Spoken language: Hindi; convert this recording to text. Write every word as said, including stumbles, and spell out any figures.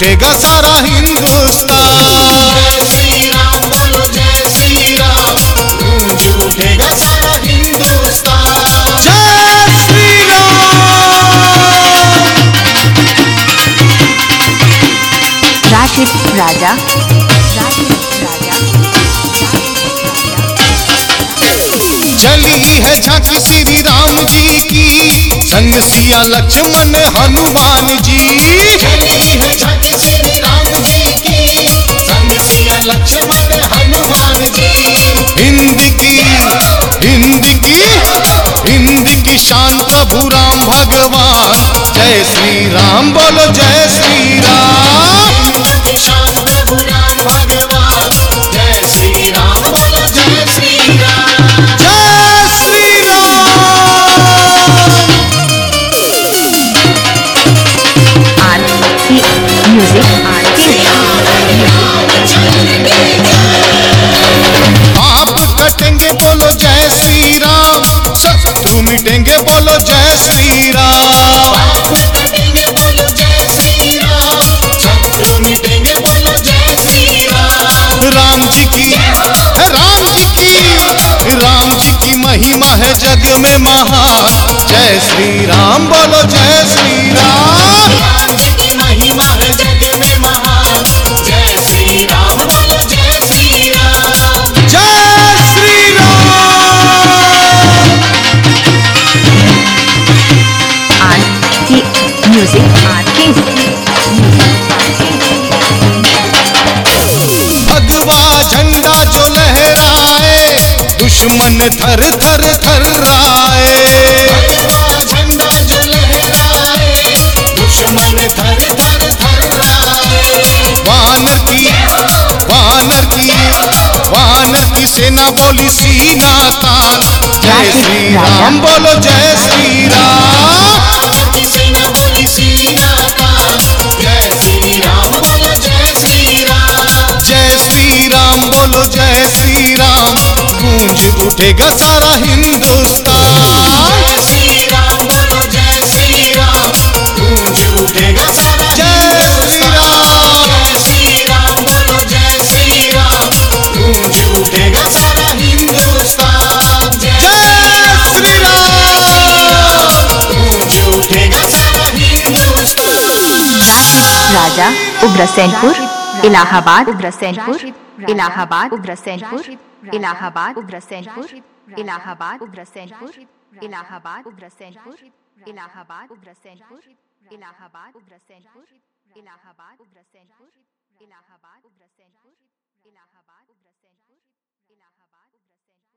उठेगा सारा हिंदुस्तान। जय श्री राम बोलो जय श्री राम, गूंज उठेगा सारा हिंदुस्तान। जय श्री राम। राशिद राजा, राशिद राजा, चली है झांकी श्री राम जी की, संग सिया लक्ष्मण हनुमान जी। चली है झांकी श्री राम जी की, संग सिया लक्ष्मण हनुमान जी। हिंद की हिंद की हिंद की शान प्रभु राम भगवान। जय श्री राम बोलो जय श्री राम। हिंद की शान प्रभु राम भगवान। जय श्री राम बोलो जय श्री राम। जय श्री राम। आर की म्यूजिक, आर की पाप कटेंगे बोलो जय श्री राम, शत्रु मिटेंगे बोलो जय श्री राम। पाप कटेंगे बोलो जय श्री राम, शत्रु मिटेंगे बोलो जय श्री राम। राम जी की है राम जी की राम जी की महिमा है जग में महान। जय श्री राम बोलो जय श्री राम। राम जी की महिमा है जग में महान। जय श्री राम बोलो जय श्री राम। जय श्री राम। आर की म्यूजिक, आर की भगवा झंडा जो लहराए, दुश्मन थर थर थर्राए। भगवा झंडा जो लहराए, दुश्मन थर थर थर्राए। वानर की वानर की वानर की सेना बोली सीना तान। जय श्री राम बोलो जय श्री राम। वानर की सेना बोली सीना तान। जय श्री राम बोलो जय श्री राम। जय श्री राम बोलो जय श्री राम, गूंज उठेगा सारा हिंदुस्तान। जय श्री राम बोलो जय श्री राम, गूंज उठेगा सारा जय श्री राम। जय श्री राम बोलो जय श्री राम, गूंज उठेगा सारा हिंदुस्तान। जय श्री राम। गूंज उठेगा सारा हिंदुस्तान। राशिद राजा, उग्रसेनपुर, इलाहाबाद, उग्रसेनपुर, इलाहाबाद, उग्रसेनपुर, इलाहाबाद, उग्रसेनपुर, इलाहाबाद, उग्रसेनपुर, इलाहाबाद, उग्रसेनपुर, इलाहाबाद, उग्रसेनपुर, इलाहाबाद, उग्रसेनपुर, इलाहाबाद, उग्रसेनपुर, इलाहाबाद, उग्रसेनपुर, इलाहाबाद, उग्रसेनपुर, इलाहाबाद, उग्रसेनपुर।